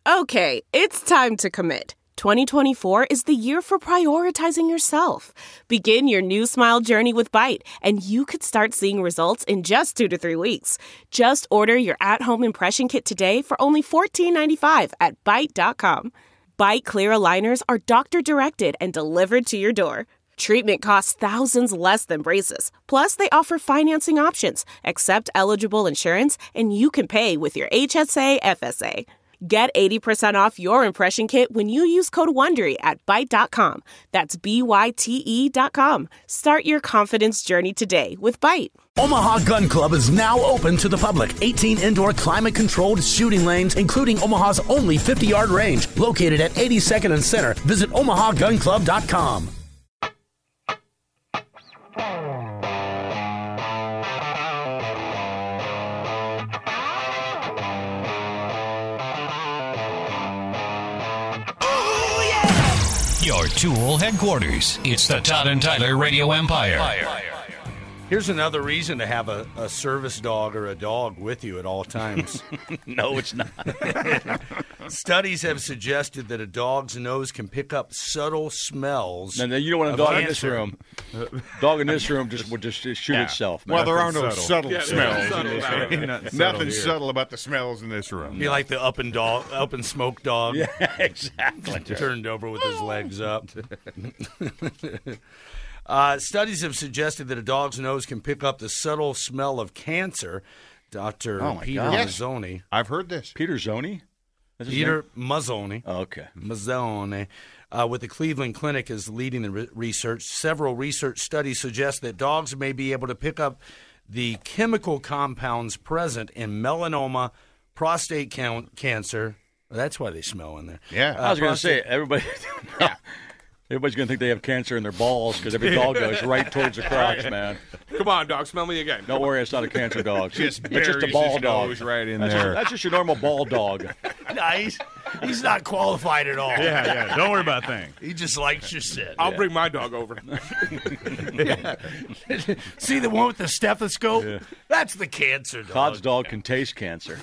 Okay, it's time to commit. 2024 is the year for prioritizing yourself. Begin your new smile journey with Byte, and you could start seeing results in just 2 to 3 weeks. Just order your at-home impression kit today for only $14.95 at Byte.com. Byte Clear aligners are doctor-directed and delivered to your door. Treatment costs thousands less than braces. Plus, they offer financing options, accept eligible insurance, and you can pay with your HSA FSA. Get 80% off your impression kit when you use code WONDERY at Byte.com. That's BYTE.com. Start your confidence journey today with Byte. Omaha Gun Club is now open to the public. 18 indoor climate-controlled shooting lanes, including Omaha's only 50-yard range, located at 82nd and Center. Visit omahagunclub.com. Your Tool headquarters. It's the Todd and Tyler Radio Empire. Here's another reason to have a service dog or a dog with you at all times. No, it's not. Studies have suggested that a dog's nose can pick up subtle smells. No, you don't want a dog in this room. Dog in this room would just shoot itself. Man. Well, there are no subtle smells. Nothing subtle about the smells in this room. Be like the up and smoke dog. Yeah, exactly. Turned over with his legs up. Studies have suggested that a dog's nose can pick up the subtle smell of cancer. Dr. Peter Mazzoni. I've heard this. Peter Zoni? Peter Mazzoni. Oh, okay. Mazzoni. With the Cleveland Clinic is leading the research. Several research studies suggest that dogs may be able to pick up the chemical compounds present in melanoma, prostate cancer. That's why they smell in there. Yeah. I was going to say, everybody. Yeah. Everybody's going to think they have cancer in their balls because every dog goes right towards the crotch, man. Come on, dog, smell me again. Don't worry, it's not a cancer dog. It's just a ball dog. Right in That's just your normal ball dog. Nice. He's not qualified at all. Yeah. Don't worry about things. He just likes your sit. I'll bring my dog over. See the one with the stethoscope? Yeah. That's the cancer dog. Todd's dog can taste cancer.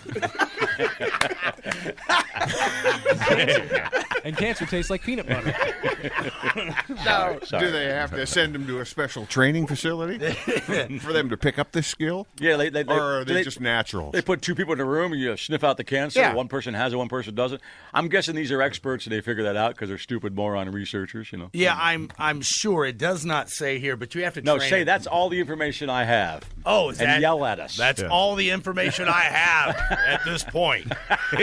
And cancer tastes like peanut butter. Now, Sorry. do they have to send them to a special training facility for them to pick up this skill? Yeah, or are they just natural? They put two people in a room and you sniff out the cancer. Yeah. One person has it, one person doesn't. I'm guessing these are experts and they figure that out because they're stupid moron researchers, Yeah, I'm sure it does not say here, but you have to No, train say it. that's all the information I have. Oh, is and that, yell at us. That's all the information I have at this point.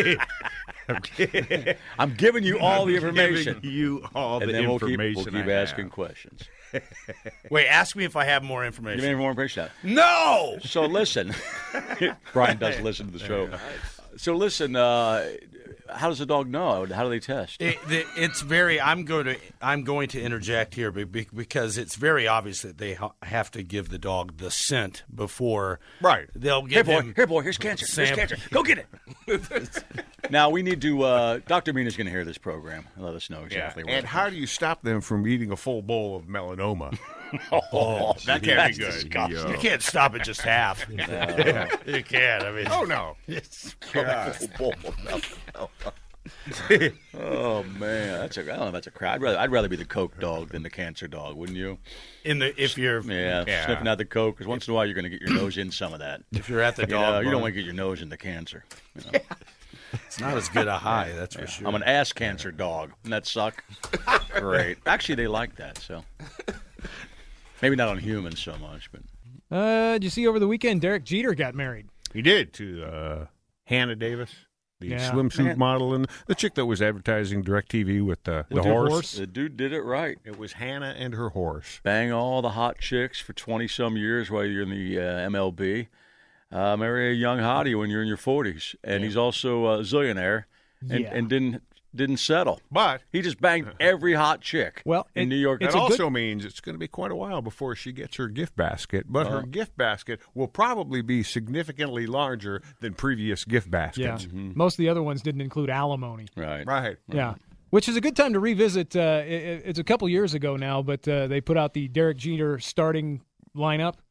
I'm giving you all the information. Giving you all and the then information. we'll keep asking questions. Wait, ask me if I have more Give information. me any more information. No! So listen. Brian does listen to the show. So listen, how does the dog know? How do they test? It's very. I'm going to interject here because it's very obvious that they have to give the dog the scent before. Right. They'll give him. Here, boy. Here's cancer. Here's cancer. Go get it. Now we need to. Dr. Mina's going to hear this program and let us know exactly. And how do you stop them from eating a full bowl of melanoma? That can't be good. Disgusting. You can't stop at just half. You can't. I mean. Oh no. Oh man, I don't know if that's a crowd. I'd rather be the Coke dog than the cancer dog, wouldn't you? If you're sniffing out the Coke, because once in a while you're going to get your nose in some of that. If you're at the dog, you don't want to get your nose in the cancer. It's not as good a high, that's for sure. I'm an ass cancer dog. Doesn't that suck? Great. Actually, they like that. So maybe not on humans so much, but. Did you see over the weekend Derek Jeter got married? He did to Hannah Davis, the swimsuit model, and the chick that was advertising DirecTV with the horse. The dude did it right. It was Hannah and her horse. Bang all the hot chicks for 20-some years while you're in the MLB. Marry a young hottie when you're in your 40s. And he's also a zillionaire and didn't settle. But he just banged every hot chick in New York. That also means it's going to be quite a while before she gets her gift basket. But her gift basket will probably be significantly larger than previous gift baskets. Yeah. Mm-hmm. Most of the other ones didn't include alimony. Right. Yeah. Which is a good time to revisit. It's a couple years ago now, but they put out the Derek Jeter starting lineup.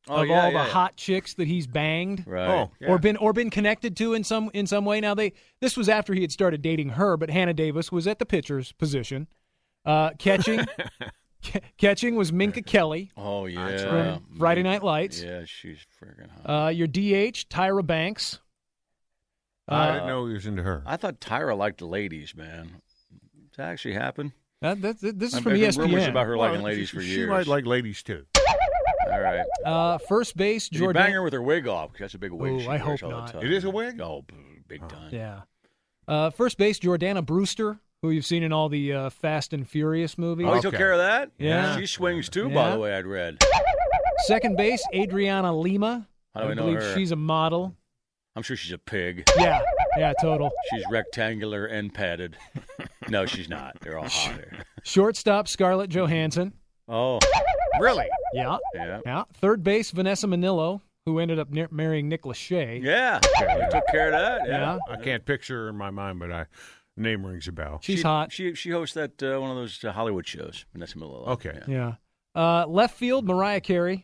of all the hot chicks that he's banged, Right. or been connected to in some way. Now this was after he had started dating her, but Hannah Davis was at the pitcher's position. Catching was Minka Kelly. Oh, yeah. From Friday Night Lights. Yeah, she's freaking hot. Your DH, Tyra Banks. I didn't know he was into her. I thought Tyra liked the ladies, man. Does that actually happen? This is I've from heard ESPN. rumors about her liking ladies for years. She might like ladies, too. All right. First base, Did you Jordan. bang her with her wig off? 'Cause that's a big wig. Ooh, she I wears hope all the not. time. It is a wig? Oh, big time. Yeah. First base, Jordana Brewster, who you've seen in all the Fast and Furious movies. Oh, he took care of that? Yeah. She swings, too, by Yeah. the way, I'd read. Second base, Adriana Lima. How do I know believe her? she's a model. I'm sure she's a pig. Yeah, total. She's rectangular and padded. No, she's not. They're all hotter. Shortstop, Scarlett Johansson. Oh, Really? Yeah. yeah. Third base, Vanessa Manillo, who ended up marrying Nick Lachey. Yeah. They took care of that. Yeah. I can't picture her in my mind, but name rings a bell. She's hot. She hosts that one of those Hollywood shows, Vanessa Malillo. Okay. Yeah. Left field, Mariah Carey.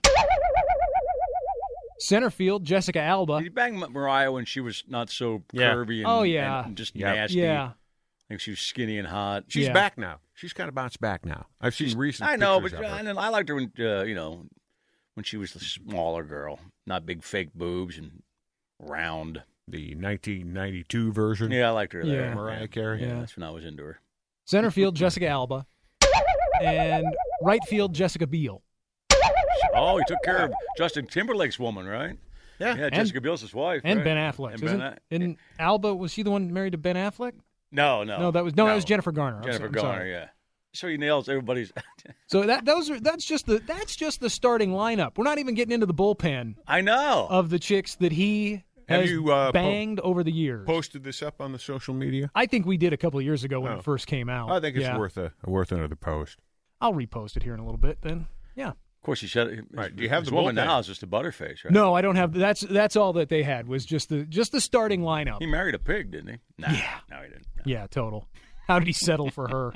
Center field, Jessica Alba. Did you bang Mariah when she was not so Yeah. curvy and, Oh, yeah. and just Yeah. nasty? Yeah. I think she was skinny and hot. She's Yeah. back now. She's kind of bounced back now. I've seen recent I know, but pictures of her. and I liked her when when she was the smaller girl, not big fake boobs and round. The 1992 version. Yeah, I liked her there. Yeah. Mariah Carey. Yeah, that's when I was into her. Center field, Jessica Alba. And right field, Jessica Biel. Oh, he took care of Justin Timberlake's woman, right? Yeah. Yeah, Jessica Biel's his wife. And right? Ben Affleck. And And Alba, was she the one married to Ben Affleck? No, That was Jennifer Garner. I'm Jennifer sorry. Garner, yeah. So he nails everybody's. So that's just the starting lineup. We're not even getting into the bullpen I know. of the chicks that he Have has you, banged over the years. Posted this up on the social media? I think we did a couple of years ago when Oh. it first came out. I think it's Yeah. worth another post. I'll repost it here in a little bit. Then, yeah. Of course, he said. Right, do you have his the woman bullpen? now is just a butterface, right? No, I don't have. That's all that they had was just the starting lineup. He married a pig, didn't he? Nah, Yeah. No, he didn't. Yeah, total. How did he settle for her?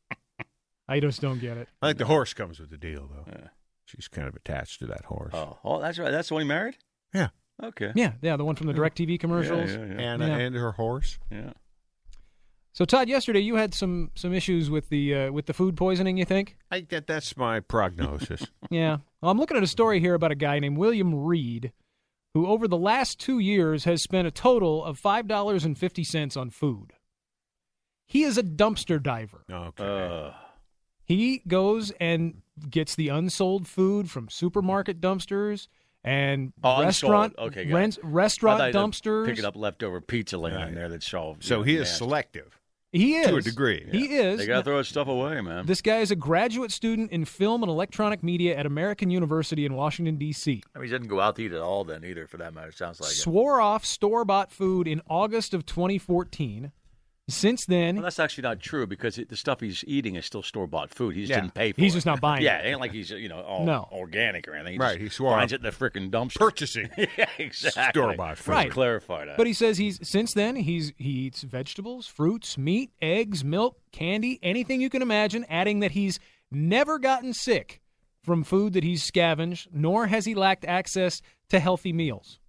I just don't get it. I think the horse comes with the deal, though. Yeah. She's kind of attached to that horse. Oh, that's right. That's the one he married? Yeah. Okay. Yeah, the one from the DirecTV commercials. Yeah. Anna Yeah. and her horse. Yeah. So Todd, yesterday you had some issues with the food poisoning. You think? I think that's my prognosis. Yeah. Well, I'm looking at a story here about a guy named William Reed, who over the last 2 years has spent a total of $5.50 on food. He is a dumpster diver. Okay. He goes and gets the unsold food from supermarket dumpsters and restaurant unsold. Okay, got it. restaurant I thought you'd dumpsters. Picking up leftover pizza laying Right. in there that's all. So he is nasty. selective. He is To a degree, yeah. He is. They got to throw his stuff away, man. This guy is a graduate student in film and electronic media at American University in Washington, D.C. I mean, he didn't go out to eat at all then either, for that matter. Sounds like it. Swore off store-bought food in August of 2014. Since then, Well, that's actually not true because the stuff he's eating is still store-bought food. He just Yeah. didn't pay for it. he's just not buying Yeah, it. it ain't like he's all No. organic or anything. Right, Just he swore finds off it in the freaking dumpster. Purchasing Yeah, exactly. store-bought food. Right. Clarify that. But he says he eats vegetables, fruits, meat, eggs, milk, candy, anything you can imagine, adding that he's never gotten sick from food that he's scavenged, nor has he lacked access to healthy meals.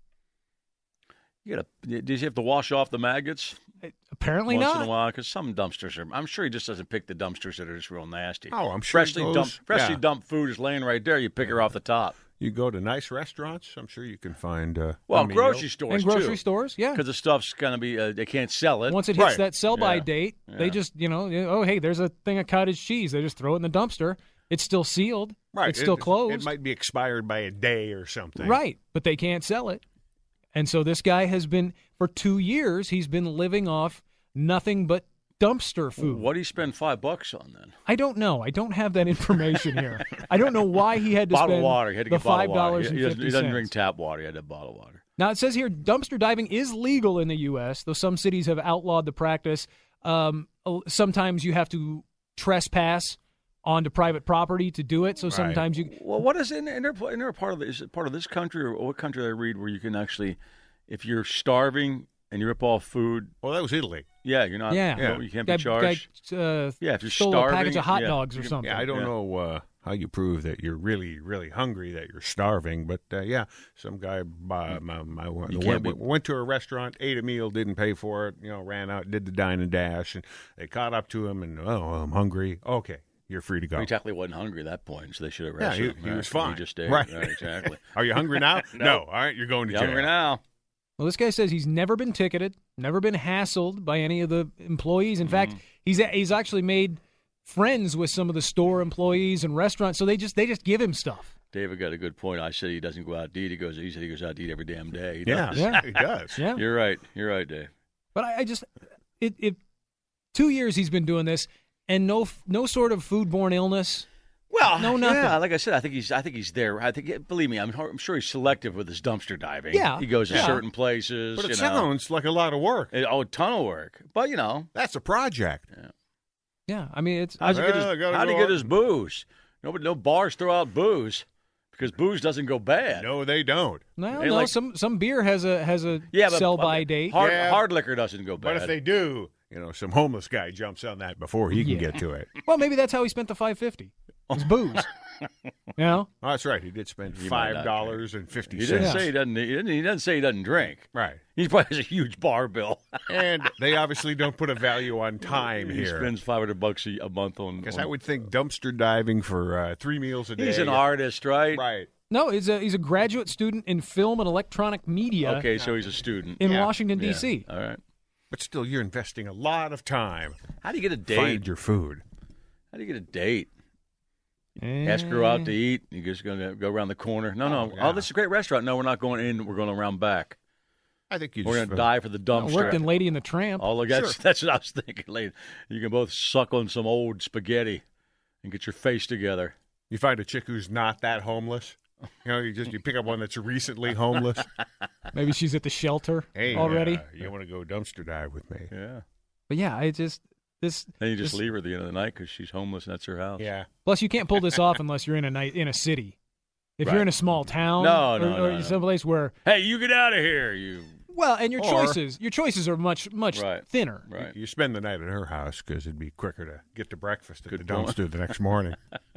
Did you have to wash off the maggots Apparently once not. in a while? Because some dumpsters are. I'm sure he just doesn't pick the dumpsters that are just real nasty. Oh, I'm sure he goes- freshly yeah. dumped food is laying right there. You pick her off the top. You go to nice restaurants, I'm sure you can find Well, a meal. grocery stores And grocery too. stores, yeah. Because the stuff's going to be. They can't sell it. Once it hits Right. that sell-by Yeah. date, Yeah. they just, oh, hey, there's a thing of cottage cheese. They just throw it in the dumpster. It's still sealed. Right. It's still closed. It might be expired by a day or something. Right, but they can't sell it. And so this guy has been, for 2 years, he's been living off nothing but dumpster food. What do you spend $5 on then? I don't know. I don't have that information here. I don't know why he had to Bottled spend water. He had to the get bottled water. $5.50. He doesn't drink tap water. He had to bottle water. Now, it says here dumpster diving is legal in the U.S., though some cities have outlawed the practice. Sometimes you have to trespass onto private property to do it, so sometimes you... Well, what is in there a part of the, is it part of this country or what country did I read where you can actually, if you're starving and you rip off food, Well, that was Italy. yeah, you're not, Yeah. you can't be charged. Guy, Yeah, if you're stole starving, a package of hot yeah, dogs or you can- something. Yeah, I don't Yeah. know how you prove that you're really, really hungry, that you're starving. But, yeah, some guy went to a restaurant, ate a meal, didn't pay for it, ran out, did the dine and dash, and they caught up to him, and, I'm hungry. Okay, you're free to go. He exactly wasn't hungry at that point, so they should have arrested him. He was fine. He just stayed. Right. Exactly. Are you hungry now? No. All right, you're going to jail. Hungry now. Well, this guy says he's never been ticketed, never been hassled by any of the employees. In fact, he's actually made friends with some of the store employees and restaurants, so they just give him stuff. David got a good point. I said he doesn't go out to eat. He said he goes out to eat every damn day. He Yeah, does. he does. Yeah. You're right, Dave. But I just 2 years he's been doing this, and no sort of foodborne illness. Well, no, nothing. Yeah, like I said, I think he's there. Believe me, I'm sure he's selective with his dumpster diving. Yeah, he goes to certain places. But it sounds like a lot of work. A ton of work. But that's a project. Yeah, I mean it's. How'd he get his booze? No bars throw out booze because booze doesn't go bad. No, they don't. No, some beer has a sell by date. Hard liquor doesn't go bad. But if they do, some homeless guy jumps on that before he can get to it. Well, maybe that's how he spent the $5.50. It's booze. Oh, that's right. He did spend $5.50. He didn't say he doesn't. He doesn't say he doesn't drink. Right. He probably has a huge bar bill. And they obviously don't put a value on time he here. He spends $500 a month on. Because I would think dumpster diving for 3 meals a day. He's an artist, right? Right. No, he's a graduate student in film and electronic media. Okay, so he's a student in Washington D.C. All right. But still, you're investing a lot of time. How do you get a date? Find your food. How do you get a date? Ask her out to eat. You're just going to go around the corner. No. Oh, this is a great restaurant. No, we're not going in. We're going around back. I think we're going to dive for the dumpster. Worked in Lady and the Tramp. Oh, look, that's what I was thinking. Lady. You can both suck on some old spaghetti and get your face together. You find a chick who's not that homeless. You pick up one that's recently homeless. Maybe she's at the shelter already. You want to go dumpster dive with me? Yeah. But yeah, it just. Then you just leave her at the end of the night because she's homeless and that's her house. Yeah. Plus, you can't pull this off unless you're in a city. If you're in a small town, or someplace where you get out of here, you. Well, and your choices are much thinner. Right. You spend the night at her house because it'd be quicker to get to breakfast at the dumpster the next morning.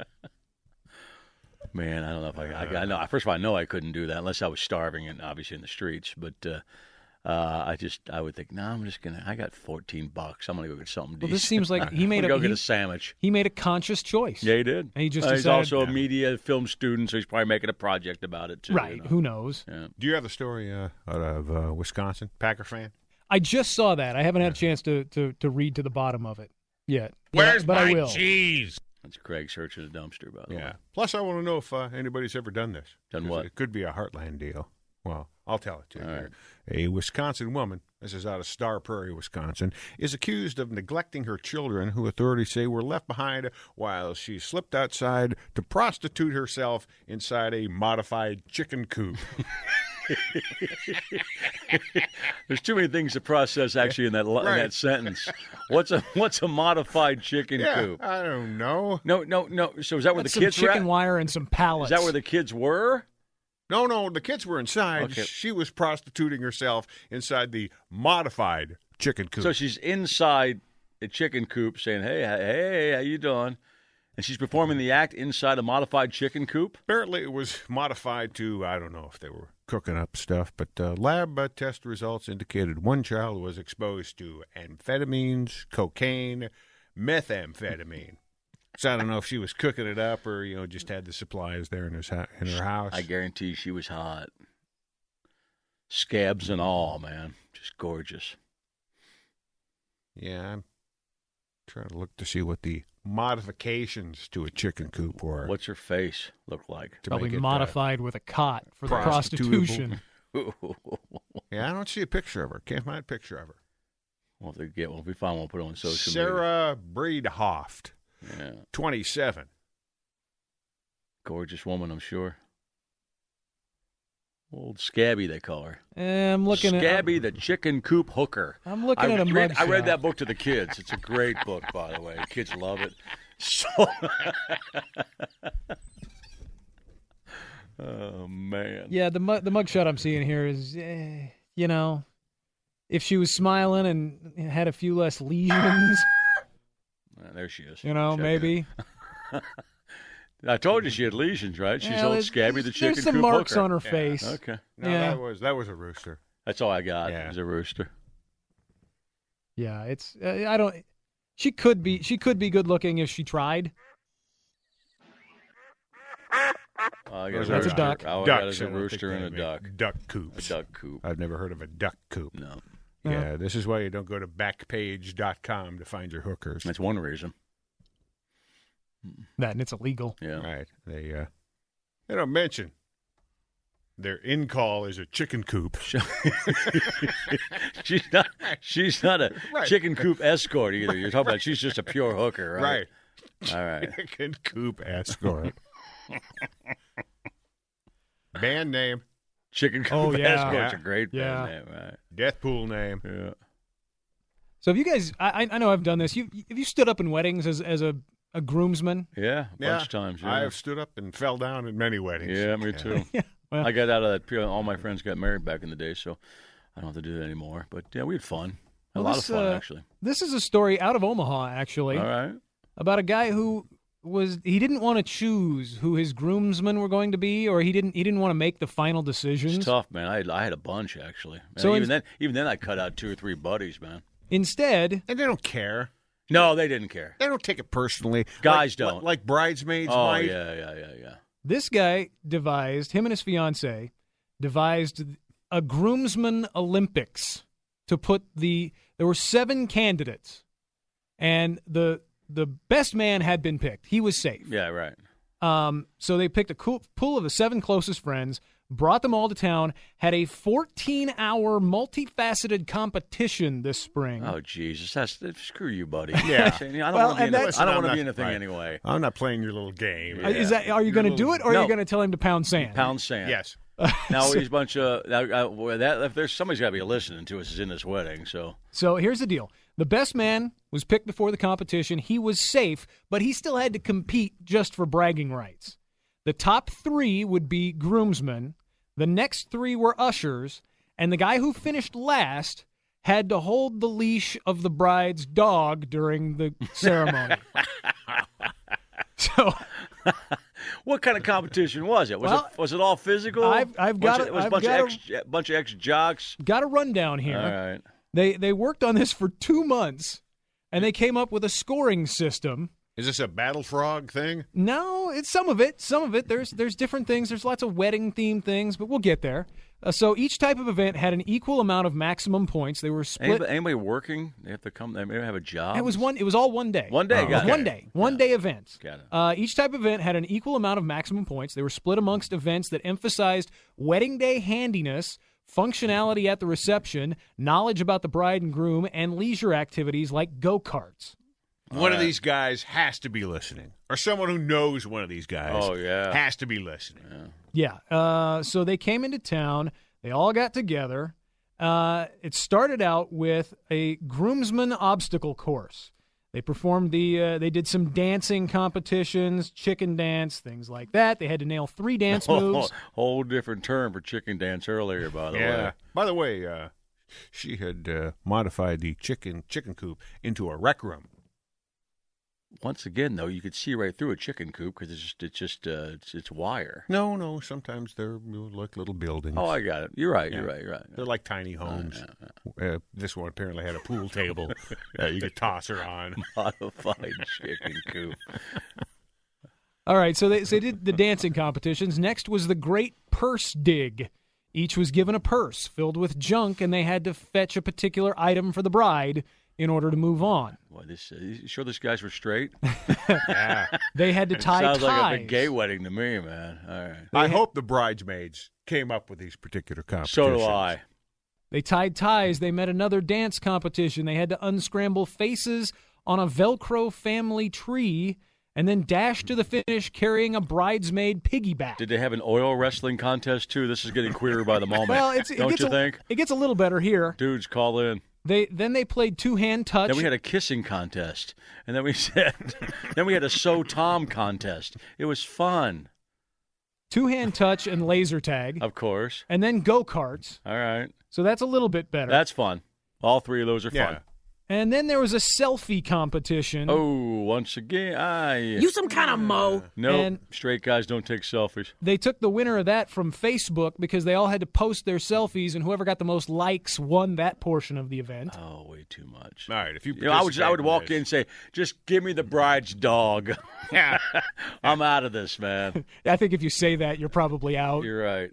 Man, I don't know if I know. First of all, I know I couldn't do that unless I was starving and obviously in the streets, but. I would think, I got $14. I'm gonna go get something decent. Well, this seems like he made get a sandwich. He made a conscious choice. Yeah, he did. And he just he's also a media film student, so he's probably making a project about it too. Right? Who knows? Yeah. Do you have the story out of Wisconsin? Packer fan. I just saw that. I haven't had a chance to read to the bottom of it yet. Where's but my I will. cheese? That's Craig searching a dumpster, by the way. Plus, I want to know if anybody's ever done this. Done what? It could be a Heartland deal. Well, I'll tell it to you. All right. A Wisconsin woman, this is out of Star Prairie, Wisconsin, is accused of neglecting her children, who authorities say were left behind while she slipped outside to prostitute herself inside a modified chicken coop. There's too many things to process actually in that sentence. What's a modified chicken coop? I don't know. No. So is that where That's the kids some were? Chicken wire and some pallets. Is that where the kids were? No, the kids were inside. Okay. She was prostituting herself inside the modified chicken coop. So she's inside a chicken coop saying, hey, how you doing? And she's performing the act inside a modified chicken coop? Apparently it was modified to, I don't know if they were cooking up stuff, but lab test results indicated one child was exposed to amphetamines, cocaine, methamphetamine. So I don't know if she was cooking it up or, just had the supplies there in her house. I guarantee she was hot. Scabs and all, man. Just gorgeous. Yeah, I'm trying to look to see what the modifications to a chicken coop were. What's her face look like? Probably modified with a cot for the prostitution. Yeah, I don't see a picture of her. Can't find a picture of her. Well, if we find one, we'll put it on social media. Sarah Breedhoft. Yeah. 27. Gorgeous woman, I'm sure. Old Scabby, they call her. I'm looking Scabby, the chicken coop hooker. I'm looking at a mugshot. I read that book to the kids. It's a great book, by the way. Kids love it. So, oh man. Yeah, the mugshot I'm seeing here is, if she was smiling and had a few less lesions. There she is. Maybe. I told you she had lesions, right? She's Yeah, old Scabby the chicken There's some coop marks hooker. on her face. Okay. No, Yeah. that was a rooster. That's all I got. Yeah. Is a rooster. Yeah, it's I don't. She could be good looking if she tried. That's a duck. All I got Ducks, is a I don't think rooster they and a make duck. Duck coops. A duck coop. I've never heard of a duck coop. No. Yeah, this is why you don't go to Backpage.com to find your hookers. That's one reason. That and it's illegal. Yeah. Right. They don't mention their in-call is a chicken coop. She's not a Right. chicken coop escort either. You're talking about she's just a pure hooker, right? Right. All right. Chicken coop escort. Band name. Chicken coop Oh, yeah. escort's a great Yeah. band name, right? Death pool name. Yeah. So have you guys? I know I've done this. Have you stood up in weddings as a groomsman? Yeah, a bunch of times. Yeah. I have stood up and fell down in many weddings. Yeah, me too. Yeah. Well, I got out of that. All my friends got married back in the day, so I don't have to do that anymore. But yeah, we had fun. A lot of fun, actually. This is a story out of Omaha, actually, All right. about a guy who he didn't want to choose who his groomsmen were going to be, or he didn't want to make the final decisions. It's tough, man. I had a bunch actually. Man, So even then, I cut out 2 or 3 buddies, man. Instead, And they don't care. No, they didn't care. They don't take it personally. Guys Like- don't. Like bridesmaids Oh might. yeah. this guy him and his fiance devised a groomsman Olympics to put there were 7 candidates, and the best man had been picked. He was safe. Yeah, right. So they picked a pool of the 7 closest friends, brought them all to town, had a 14-hour multifaceted competition this spring. Oh Jesus, screw you, buddy. Yeah. I don't Well, want to and be. that's- I don't I'm want to not- be in a thing right. anyway. I'm not playing your little game. Yeah. Are you going to do it, or are No. you going to tell him to pound sand? Pound sand. Yes. Now he's a bunch of if there's somebody's got to be listening to us is in this wedding. So So here's the deal. The best man was picked before the competition. He was safe, but he still had to compete just for bragging rights. The top 3 would be groomsmen. The next 3 were ushers. And the guy who finished last had to hold the leash of the bride's dog during the ceremony. So what kind of competition was it? Was it all physical? I've got it. Was a bunch of ex jocks. got a rundown here. All right. They worked on this for 2 months, and they came up with a scoring system. Is this a battle frog thing? No, it's some of it. Some of it. There's different things. There's lots of wedding themed things, but we'll get there. So each type of event had an equal amount of maximum points. They were split. Anybody working? They have to come. They may have a job. It was all one day. One day. It was got it. one day events. Got it. Each type of event had an equal amount of maximum points. They were split amongst events that emphasized wedding day handiness, functionality at the reception, knowledge about the bride and groom, and leisure activities like go-karts. One of these guys has to be listening, or someone who knows one of these guys. Oh, yeah. has to be listening. Yeah. So they came into town. They all got together. It started out with a groomsman obstacle course. They performed they did some dancing competitions, chicken dance, things like that. They had to nail 3 dance moves. Whole different term for chicken dance earlier, by the way. By the way, she had modified the chicken coop into a rec room. Once again, though, you could see right through a chicken coop because it's wire. No. Sometimes they're like little buildings. Oh, I got it. You're right. Yeah. You're right. They're like tiny homes. Yeah. This one apparently had a pool table. You could toss her on. Modified chicken coop. All right, so they did the dancing competitions. Next was the Great Purse Dig. Each was given a purse filled with junk, and they had to fetch a particular item for the bride in order to move on. Boy, you sure these guys were straight? Yeah. They had to tie Sounds ties. like a big gay wedding to me, man. All right. I hope the bridesmaids came up with these particular competitions. So do I. They tied ties. They met another dance competition. They had to unscramble faces on a Velcro family tree and then dash to the finish carrying a bridesmaid piggyback. Did they have an oil wrestling contest, too? This is getting queerer by the moment. Well, Don't you think? It gets a little better here. Dudes, call in. Then they played two-hand touch. Then we had a kissing contest. And then we had a Sew Tom contest. It was fun. Two-hand touch and laser tag. Of course. And then go-karts. All right. So that's a little bit better. That's fun. All 3 of those are fun. And then there was a selfie competition. Oh, once again, You some kind of mo. no, And- straight guys don't take selfies. They took the winner of that from Facebook because they all had to post their selfies, and whoever got the most likes won that portion of the event. Oh, way too much. All right, if you, I would walk in and say, "Just give me the bride's dog." Yeah. I'm out of this, man. I think if you say that, you're probably out. You're right.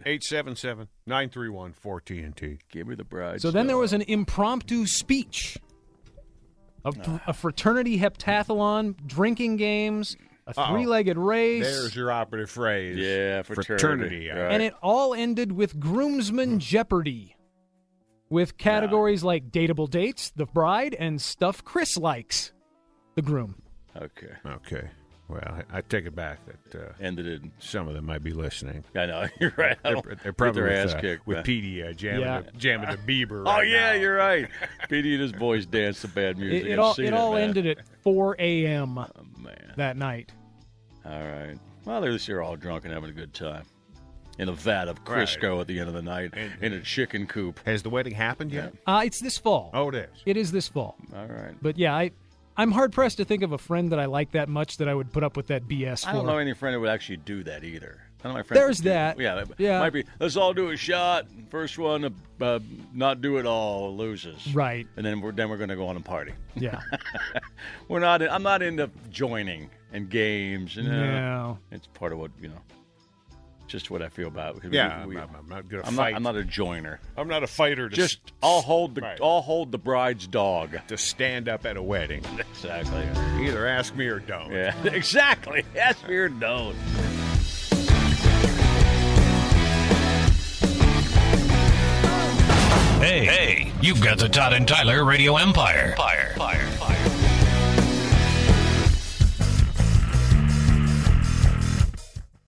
877-931-4TNT. Give me the bride's So then dog. there was an impromptu speech, a fraternity heptathlon, drinking games, a three-legged race, There's your operative phrase. Yeah, fraternity. right. and it all ended with groomsman jeopardy, with categories like dateable dates, the bride, and stuff Chris likes, the groom. Okay. Okay. Well, I take it back that Ended it. some of them might be listening. I know. You're right. They're probably Get their with, ass kicked. with man. Petey jamming the Bieber. Oh, right yeah, now. you're right. Petey and his boys dance to bad music. It I've all seen all man. ended at 4 a.m. Oh, man. that night. All right. Well, at least you're all drunk and having a good time. In a vat of Crisco at the end of the night in a chicken coop. Has the wedding happened yet? It's this fall. Oh, it is. It is this fall. All right. But yeah, I'm hard-pressed to think of a friend that I like that much that I would put up with that BS for. I don't know any friend that would actually do that either. I know my friend. There's that. Yeah. Yeah. Might be. Let's all do a shot. First one to not do it all loses. Right. And then we're going to go on and party. Yeah. We're not. I'm not into joining and games. You know? No. It's part of what just what I feel about. Because Yeah, I'm not going to I'm fight. not. I'm not a joiner. I'm not a fighter. I'll hold the. Right. I'll hold the bride's dog. to stand up at a wedding. Exactly. Either ask me or don't. Yeah. Exactly. Ask me or don't. Hey, you've got the Todd and Tyler Radio Empire. Fire.